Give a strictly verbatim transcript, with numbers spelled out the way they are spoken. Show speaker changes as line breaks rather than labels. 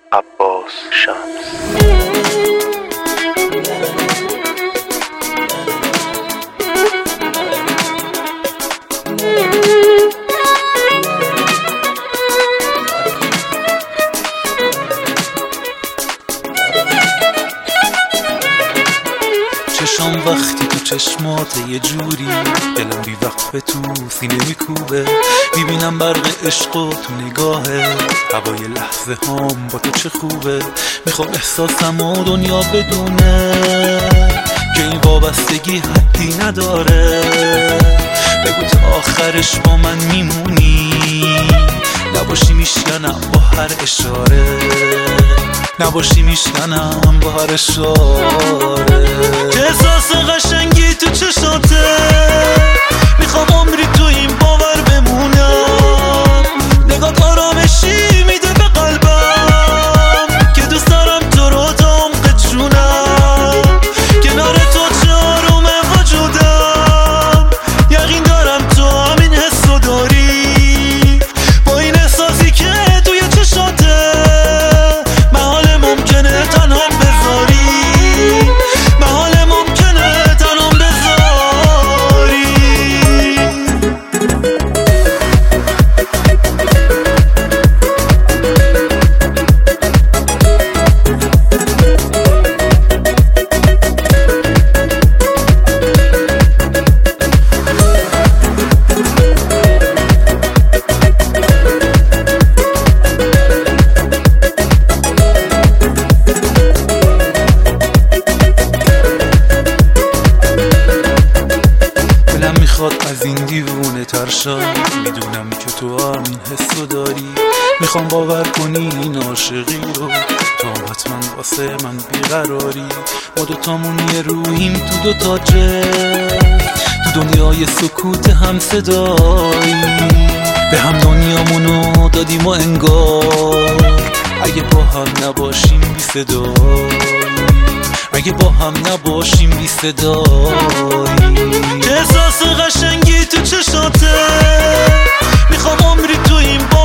عباس شمس.
چشام وقتی تو چشمات یه جوری، دلم بی وقت به تو سینه میکوبه، میبینم برق عشق و تو نگاهه، هوای لحظه هام با تو چه خوبه. میخوام احساسم و دنیا بدونه که این وابستگی حدی نداره. بگو تا آخرش با من میمونی، نباشی میشکنم با هر اشاره، نباشی میشکنم با هر اشاره. چه احساس قشنگی تو چشاته، میخوام عمری تو این باور بمونم. نگاه آرامشی میده به قلبم که دوست دارم تو رو تا عمق جونم. کنار تو چه آرومه وجودم، یقین دارم تو همین حسو داری. با این احساسی که توی چشاته، محال ممکنه تنهام بذاری، محال ممکنه تنهام بذاری. میخواد از این دیوونه تر شم، میدونم که تو همین حسو داری. میخوام باور کنی این عاشقی رو، تو هم حتما واسه من بیقراری. ما دوتامون یه روحیم تو دوتا جسم، تو دنیای سکوت هم صدایی. به هم دنیامونو دادیم و انگار اگه با هم نباشیم بی صدایی، اگه با هم نباشیم بی صدایی. چه احساس قشنگی تو چشاته، میخوام عمری تو این با